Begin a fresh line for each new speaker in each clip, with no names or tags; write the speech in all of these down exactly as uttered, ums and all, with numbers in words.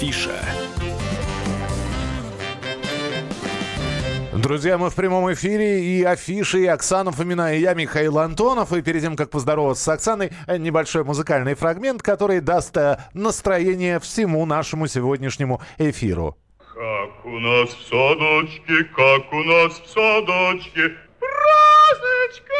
Афиша.
Друзья, мы в прямом эфире, и Афиша, и Оксана Фомина, и я, Михаил Антонов. И перед тем, как поздороваться с Оксаной, небольшой музыкальный фрагмент, который даст настроение всему нашему сегодняшнему эфиру.
Как у нас в садочке, как у нас в садочке, розочка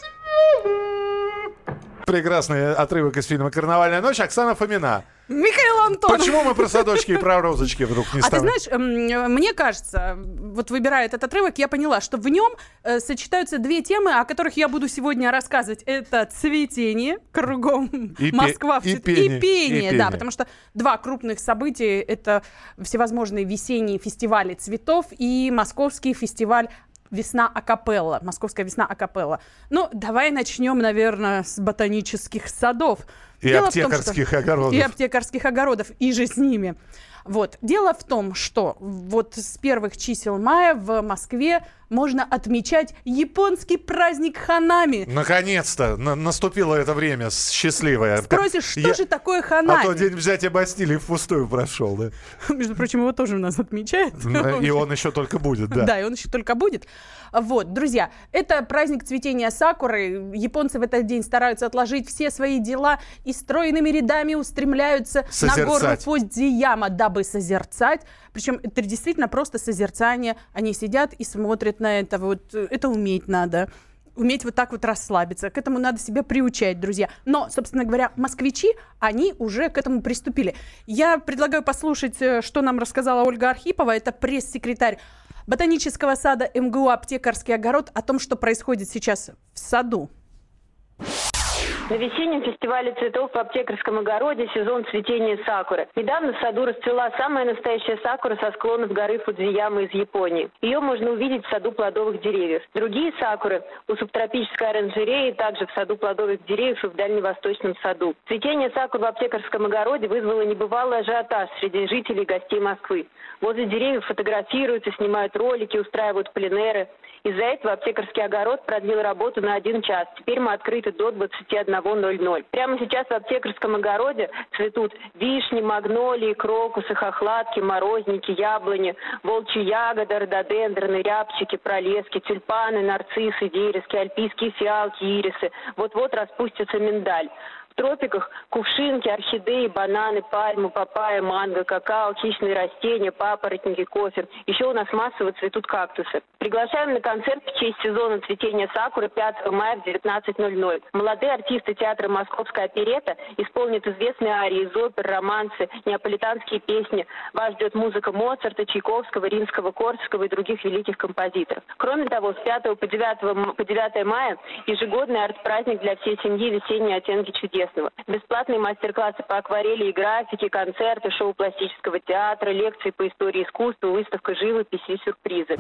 цвела.
Прекрасный отрывок из фильма «Карнавальная ночь». Оксана Фомина.
Михаил Антонов.
Почему мы про садочки и про розочки вдруг не стали?
А ты знаешь, мне кажется, вот выбирая этот отрывок, я поняла, что в нем э, сочетаются две темы, о которых я буду сегодня рассказывать. Это цветение кругом,
и
Москва
пе-
в цвет...
и,
и, пение,
и пение,
да, потому что два крупных события — это всевозможные весенние фестивали цветов и московский фестиваль «Весна акапелла», «Московская весна акапелла». Ну, давай начнем, наверное, с ботанических садов.
И
Дело
аптекарских
в том, что...
огородов.
И аптекарских огородов, и же с ними. Вот. Дело в том, что вот с первых чисел мая в Москве можно отмечать японский праздник Ханами.
Наконец-то на- наступило это время счастливое.
Спросишь, что
Я...
же такое Ханами?
А то день взятия Бастилии впустую прошел, да?
Между прочим, его тоже у нас отмечают.
И он еще только будет, да.
Да, и он еще только будет. Вот, друзья, это праздник цветения сакуры. Японцы в этот день стараются отложить все свои дела и стройными рядами устремляются
Созерцать.
на гору Фудзияма, дабы созерцать. Причем это действительно просто созерцание. Они сидят и смотрят на это. Вот это уметь надо. Уметь вот так вот расслабиться. К этому надо себя приучать, друзья. Но, собственно говоря, москвичи, они уже к этому приступили. Я предлагаю послушать, что нам рассказала Ольга Архипова. Это пресс-секретарь Ботанического сада эм гэ у «Аптекарский огород», о том, что происходит сейчас в саду.
На весеннем фестивале цветов в Аптекарском огороде сезон цветения сакуры. Недавно в саду расцвела самая настоящая сакура со склонов горы Фудзияма из Японии. Ее можно увидеть в саду плодовых деревьев. Другие сакуры у субтропической оранжереи, также в саду плодовых деревьев и в дальневосточном саду. Цветение сакур в Аптекарском огороде вызвало небывалый ажиотаж среди жителей и гостей Москвы. Возле деревьев фотографируются, снимают ролики, устраивают пленэры. Из-за этого Аптекарский огород продлил работу на один час. Теперь мы открыты до двадцати одного ноль-ноль. Прямо сейчас в Аптекарском огороде цветут вишни, магнолии, крокусы, хохлатки, морозники, яблони, волчьи ягоды, рододендроны, рябчики, пролески, тюльпаны, нарциссы, верески, альпийские фиалки, ирисы. Вот-вот распустится миндаль. В тропиках кувшинки, орхидеи, бананы, пальмы, папайя, манго, какао, хищные растения, папоротники, кофе. Еще у нас массово цветут кактусы. Приглашаем на концерт в честь сезона цветения сакуры пятого мая в девятнадцать ноль-ноль. Молодые артисты театра «Московская оперетта» исполнят известные арии из опер, романсы, неаполитанские песни. Вас ждет музыка Моцарта, Чайковского, Римского-Корсакова и других великих композиторов. Кроме того, с пятого по девятое мая ежегодный арт-праздник для всей семьи «Весенние оттенки чудес». Бесплатные мастер-классы по акварели и графике, концерты, шоу пластического театра, лекции по истории искусства, выставка живописи и сюрпризы.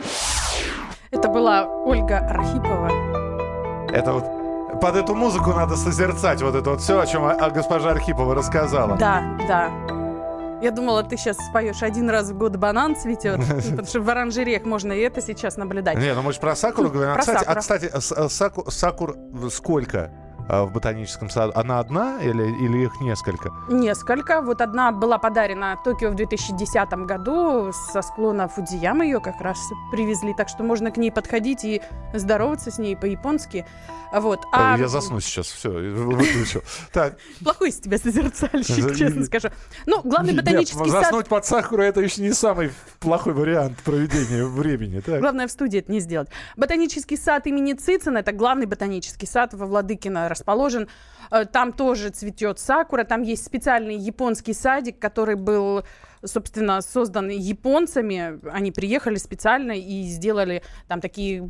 Это была Ольга Архипова.
Это вот под эту музыку надо созерцать вот это вот все, о чем а, госпожа Архипова рассказала.
Да, да. Я думала, ты сейчас споешь «Один раз в год банан цветет», потому что в оранжереях можно и это сейчас наблюдать.
Не, ну мы же про сакуру говорим.
Про
А, кстати,
сакуру.
а, кстати, саку, сакур сколько в ботаническом саду? Она одна или, или их несколько?
Несколько. Вот одна была подарена Токио в две тысячи десятом году со склона Фудзиямы. Ее как раз привезли, так что можно к ней подходить и здороваться с ней по-японски. Вот. А...
Я засну сейчас, все, выключу. Так.
Плохой из тебя созерцальщик, честно скажу. Ну, главный ботанический
Нет,
сад...
заснуть под сакуру — это еще не самый плохой вариант проведения времени. Так.
Главное в студии это не сделать. Ботанический сад имени Цицина, это главный ботанический сад во Владыкино расположен. Там тоже цветет сакура. Там есть специальный японский садик, который был, собственно, создан японцами. Они приехали специально и сделали там такие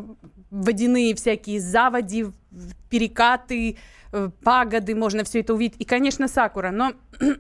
водяные всякие заводи, перекаты, пагоды. Можно все это увидеть. И, конечно, сакура. Но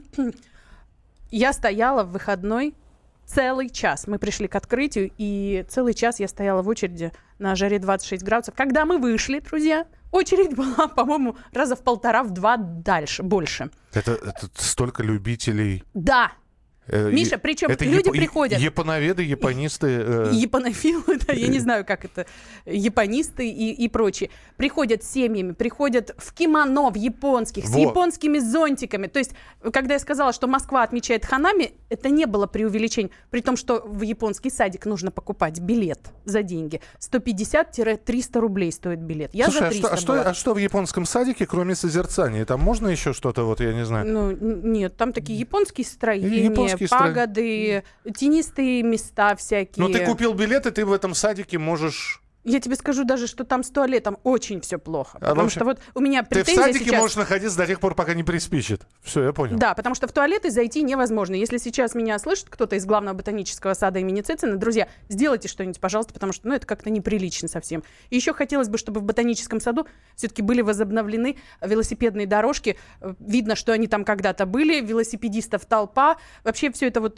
я стояла в выходной целый час. Мы пришли к открытию, и целый час я стояла в очереди на жаре двадцать шесть градусов. Когда мы вышли, друзья, очередь была, по-моему, раза в полтора, в два дальше, больше.
Это, это столько любителей.
Да. Миша, причем
это
люди
япо-
приходят...
Японоведы, японисты... Э...
Японофилы, да, я не знаю, как это, японисты и, и прочие. Приходят с семьями, приходят в кимоно, в японских, с
Во.
японскими зонтиками. То есть, когда я сказала, что Москва отмечает ханами, это не было преувеличение. При том, что в японский садик нужно покупать билет за деньги. сто пятьдесят - триста рублей стоит билет. Я
Слушай,
за
а
триста
что, а, что,
была.
а что в японском садике, кроме созерцания? Там можно еще что-то, вот я не знаю...
Ну, н- нет, там такие японские строения,
Японские стро-
пагоды, тенистые места всякие.
Но ты купил билет, и ты в этом садике можешь...
Я тебе скажу даже, что там с туалетом очень все плохо.
А
Потому
вообще,
что вот у меня
Ты в
претензия
садике
сейчас...
можешь находиться до тех пор, пока не приспичит. Все, я понял.
Да, потому что в туалеты зайти невозможно. Если сейчас меня слышит кто-то из главного ботанического сада имени Цицина, друзья, сделайте что-нибудь, пожалуйста, потому что ну, это как-то неприлично совсем. И еще хотелось бы, чтобы в ботаническом саду все-таки были возобновлены велосипедные дорожки. Видно, что они там когда-то были, велосипедистов толпа. Вообще все это вот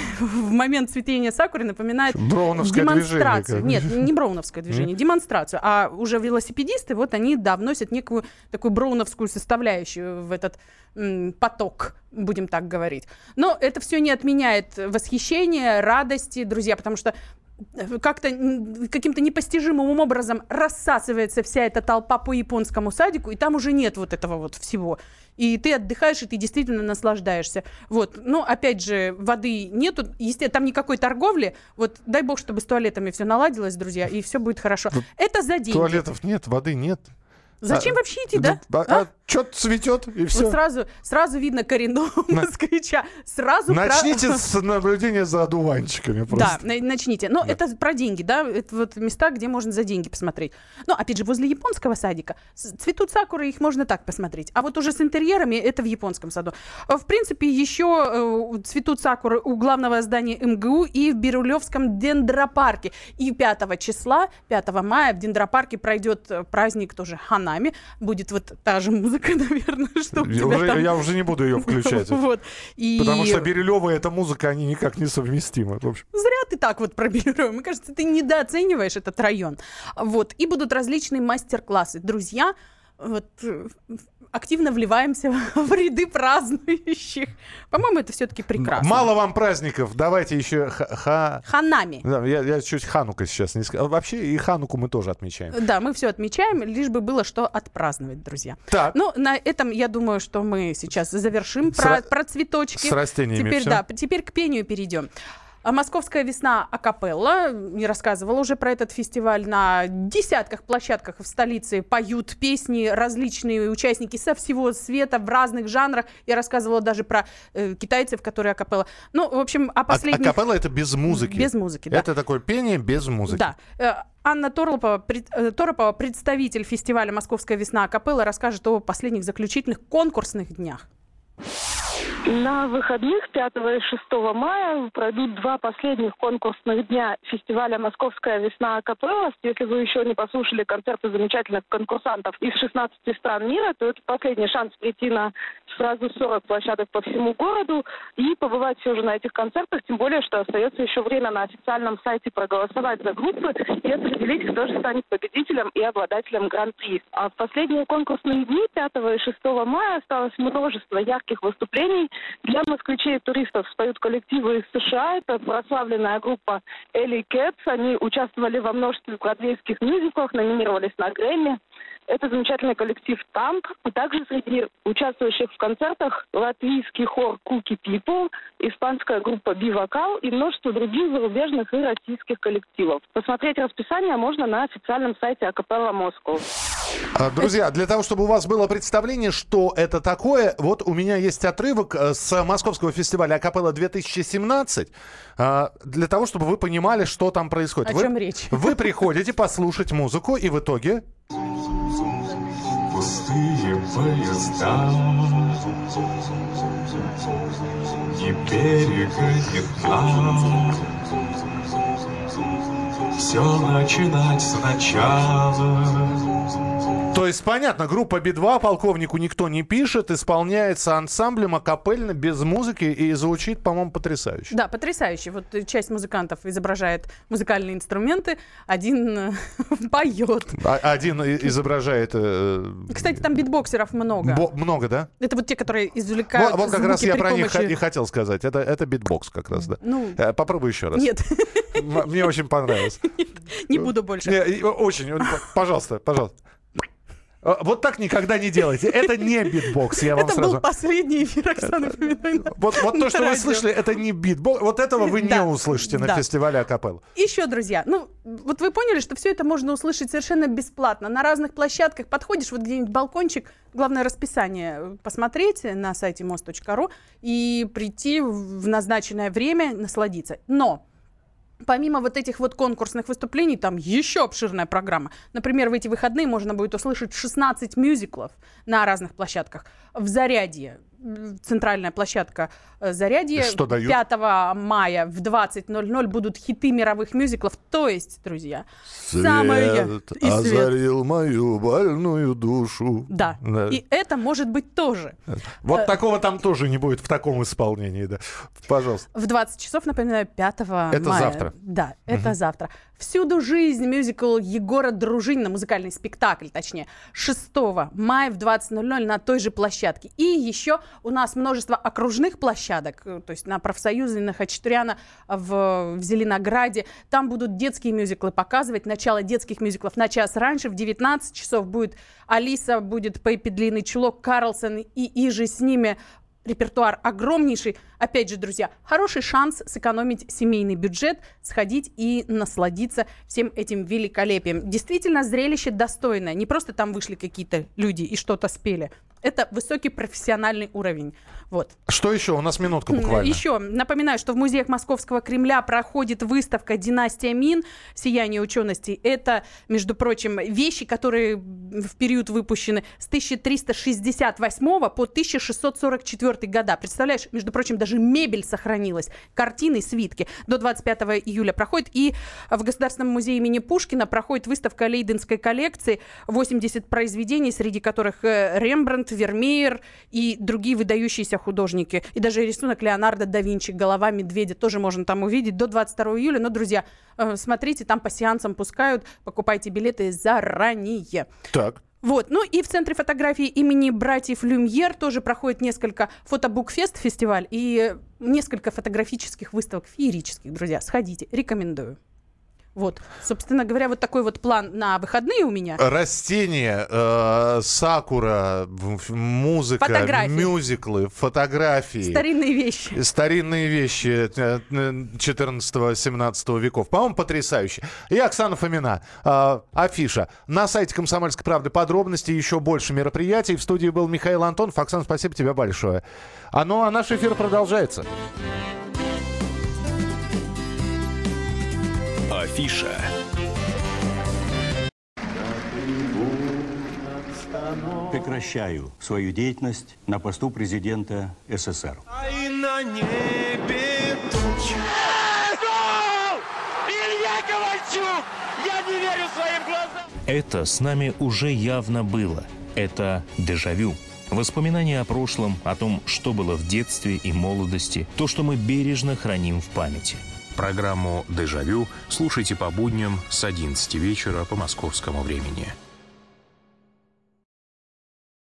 в момент цветения сакуры напоминает
Броуновское
демонстрацию.
движение.
Нет, не броуновское движение, демонстрацию. А уже велосипедисты, вот они, да, вносят некую такую броуновскую составляющую в этот м, поток, будем так говорить. Но это все не отменяет восхищения, радости, друзья, потому что как-то каким-то непостижимым образом рассасывается вся эта толпа по японскому садику, и там уже нет вот этого вот всего. И ты отдыхаешь, и ты действительно наслаждаешься. Вот. Но, опять же, воды нету, естественно, там никакой торговли. Вот дай бог, чтобы с туалетами все наладилось, друзья, и все будет хорошо.
Тут
это за деньги.
Туалетов нет, воды нет.
Зачем
а,
вообще идти, да?
А,
а?
а что-то цветет, и все.
Вот сразу, сразу видно коренного
На...
москвича. Сразу
Начните
про...
с наблюдения за одуванчиками просто.
Да, начните. Но да. это про деньги, да? Это вот места, где можно за деньги посмотреть. Но, опять же, возле японского садика цветут сакуры, их можно так посмотреть. А вот уже с интерьерами это в японском саду. В принципе, еще э, цветут сакуры у главного здания эм гэ у и в Бирюлевском дендропарке. И пятого числа, пятого мая в дендропарке пройдет праздник тоже ханами. Будет вот та же музыка, наверное, что у тебя
уже,
там.
Я уже не буду ее включать.
Вот. И...
Потому что Бирюлева и эта музыка, они никак не совместимы. В общем.
Зря ты так вот про Бирюлево. Мне кажется, ты недооцениваешь этот район. Вот. И будут различные мастер-классы. Друзья, вот, активно вливаемся в ряды празднующих. По-моему, это все-таки прекрасно.
Мало вам праздников. Давайте еще ха...
Ханами.
Да, я, я чуть Ханука сейчас не сказал. Вообще и Хануку мы тоже отмечаем.
Да, мы все отмечаем, лишь бы было что отпраздновать, друзья.
Так.
Ну, на этом, я думаю, что мы сейчас завершим
с
про,
ра...
про цветочки.
С растениями
Теперь,
всё?
да, теперь к пению перейдем. Московская весна акапелла. Я рассказывала уже про этот фестиваль. На десятках площадках в столице поют песни различные участники со всего света в разных жанрах. Я рассказывала даже про э, китайцев, которые акапелла. Ну, в общем, о последних...
А, акапелла — это без музыки.
Без музыки, да.
Это такое пение без музыки.
Да. Анна Торопова, пред, Торопова, представитель фестиваля «Московская весна акапелла», расскажет о последних заключительных конкурсных днях.
На выходных пятого и шестого мая пройдут два последних конкурсных дня фестиваля «Московская весна акапелла». Если вы еще не послушали концерты замечательных конкурсантов из шестнадцати стран мира, то это последний шанс прийти на сразу сорок площадок по всему городу и побывать все же на этих концертах, тем более, что остается еще время на официальном сайте проголосовать за группы и определить, кто же станет победителем и обладателем гран-при. А в последние конкурсные дни пятого и шестого мая осталось множество ярких выступлений. Для москвичей и туристов споют коллективы из США. Это прославленная группа Элли Кэтс. Они участвовали во множестве бродвейских мюзиклов, номинировались на Грэмми. Это замечательный коллектив «Тамп». И также среди участвующих в концертах латвийский хор «Cookie People», испанская группа «Би-вокал» и множество других зарубежных и российских коллективов. Посмотреть расписание можно на официальном сайте Акапелла Москва.
Друзья, для того, чтобы у вас было представление, что это такое, вот у меня есть отрывок с Московского фестиваля Акапелла две тысячи семнадцать, для того, чтобы вы понимали, что там происходит.
О
вы,
чем речь?
Вы приходите послушать музыку, и в итоге...
Пустые поезда, ни берега, ни дна. Все начинать сначала.
То есть, понятно, группа Би два, полковнику никто не пишет, исполняется ансамблем акапельно, без музыки, и звучит, по-моему, потрясающе.
Да, потрясающе. Вот часть музыкантов изображает музыкальные инструменты, один поет.
А, один изображает... Э,
Кстати, там битбоксеров много.
Бо- много, да?
Это вот те, которые извлекают
Вот, вот как раз я про
помощи...
них и хотел сказать. Это, это битбокс как раз, да.
Ну,
Попробуй еще раз.
Нет.
Мне очень понравилось.
Не буду больше.
Не, очень, пожалуйста, пожалуйста. Вот так никогда не делайте. Это не битбокс, я вам
это
сразу...
был последний эфир Оксаны Фоминой.
Вот, вот то, что вы слышали, это не битбокс. Вот этого вы не
да.
услышите на
да.
фестивале акапелла.
Еще, друзья, ну, вот вы поняли, что все это можно услышать совершенно бесплатно. На разных площадках подходишь, вот где-нибудь балкончик, главное расписание посмотреть на сайте мост точка ру и прийти в назначенное время, насладиться. Но... Помимо вот этих вот конкурсных выступлений, там еще обширная программа. Например, в эти выходные можно будет услышать шестнадцать мюзиклов на разных площадках. В Зарядье, центральная площадка Зарядье, пятого мая в двадцать ноль ноль будут хиты мировых мюзиклов. То есть, друзья,
свет
самое... И
озарил мою больную душу.
Да. да, и это может быть тоже.
Вот э... такого там тоже не будет в таком исполнении, да. Пожалуйста.
В двадцать часов, напоминаю, пятого
это
мая.
завтра.
Да, это угу. завтра. «Всюду жизнь» мюзикл Егора Дружинина, музыкальный спектакль, точнее, шестого мая в двадцать ноль ноль на той же площадке. И еще у нас множество окружных площадок, то есть на Профсоюзе, на Хачатуряна, в, в Зеленограде. Там будут детские мюзиклы показывать. Начало детских мюзиклов на час раньше, в девятнадцать часов будет Алиса, будет Пеппи Длинный Чулок, Карлсон и иже с ними. Репертуар огромнейший. Опять же, друзья, хороший шанс сэкономить семейный бюджет, сходить и насладиться всем этим великолепием. Действительно, зрелище достойное. Не просто там вышли какие-то люди и что-то спели. Это высокий профессиональный уровень. Вот.
Что еще? У нас минутка буквально.
Еще напоминаю, что в музеях Московского Кремля проходит выставка «Династия Мин. Сияние учености». Это, между прочим, вещи, которые в период выпущены с тысяча триста шестьдесят восьмого по тысяча шестьсот сорок четвёртый года. Представляешь, между прочим, даже мебель сохранилась, картины, свитки. До двадцать пятого июля проходит. И в Государственном музее имени Пушкина проходит выставка Лейденской коллекции. восемьдесят произведений, среди которых Рембрандт, Вермеер и другие выдающиеся художники. И даже рисунок Леонардо да Винчи «Голова медведя» тоже можно там увидеть до двадцать второго июля. Но, друзья, смотрите, там по сеансам пускают, покупайте билеты заранее.
Так.
Вот. Ну и в Центре фотографии имени братьев Люмьер тоже проходит несколько фотобукфест фестиваль и несколько фотографических выставок феерических, друзья. Сходите, рекомендую. Вот, собственно говоря, вот такой вот план на выходные у меня. Растения,
э, сакура, музыка,
фотографии.
Мюзиклы, фотографии.
Старинные вещи.
Старинные вещи четырнадцатого-семнадцатого веков. По-моему, потрясающе. И Оксана Фомина. Э, афиша. На сайте «Комсомольской правды» подробности, еще больше мероприятий. В студии был Михаил Антонов. Оксана, спасибо тебе большое. А, ну, а наш эфир продолжается.
Афиша.
Прекращаю свою деятельность на посту президента СССР.
А и на небе тучи. Илья Ковальчук! Я не верю своим глазам!
Это с нами уже явно было. Это дежавю. Воспоминания о прошлом, о том, что было в детстве и молодости, то, что мы бережно храним в памяти. Программу «Дежавю» слушайте по будням с одиннадцати вечера по московскому времени.